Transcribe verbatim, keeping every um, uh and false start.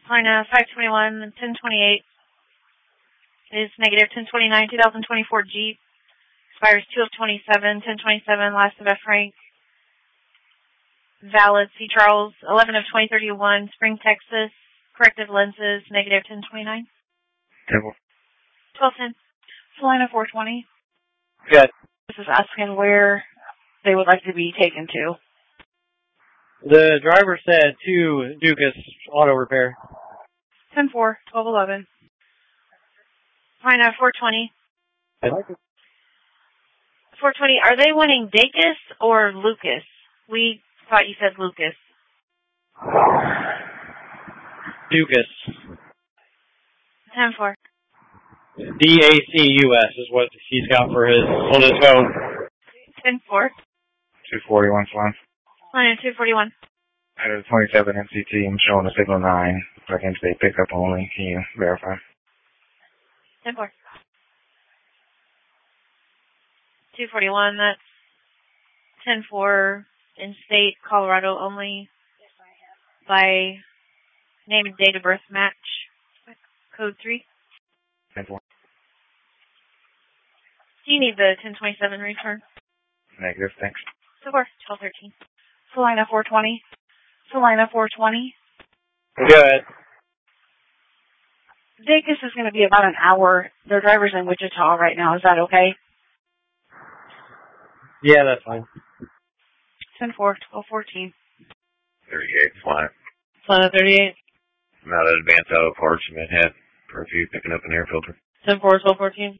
Line uh, five twenty-one, ten twenty-eight is negative ten twenty-nine, twenty twenty-four Jeep. Expires two of twenty-seven, ten twenty-seven, last of F. Frank. Valid C. Charles, eleven of twenty thirty-one, Spring, Texas. Corrective lenses, negative ten twenty-nine. twelve ten. Salina four twenty. Good. This is asking where they would like to be taken to. The driver said to Dukas Auto Repair. ten four, twelve eleven. Salina four twenty. I like it. four twenty, are they wanting Dacus or Lucas? We thought you said Lucas. Dukas. ten four. D A C U S is what he's got for his on his phone. ten four. two forty-one Swan. Line two forty-one. Out of twenty-seven M C T, I'm showing a signal nine. So I can say pickup only. Can you verify? ten four. two forty-one, that's ten four, in-state, Colorado only, by name and date of birth match, code three. ten four. Do you need the ten twenty-seven return? Negative, thanks. So far, twelve thirteen. Salina four twenty. Salina four twenty. Good. Dacus is going to be about an hour. Their driver's in Wichita right now. Is that okay? Yeah, that's fine. ten four, twelve fourteen. thirty-eight, flat. Salina thirty-eight. I'm out at Advanced Auto Parts in Manhattan for a few picking up an air filter. ten four, twelve fourteen.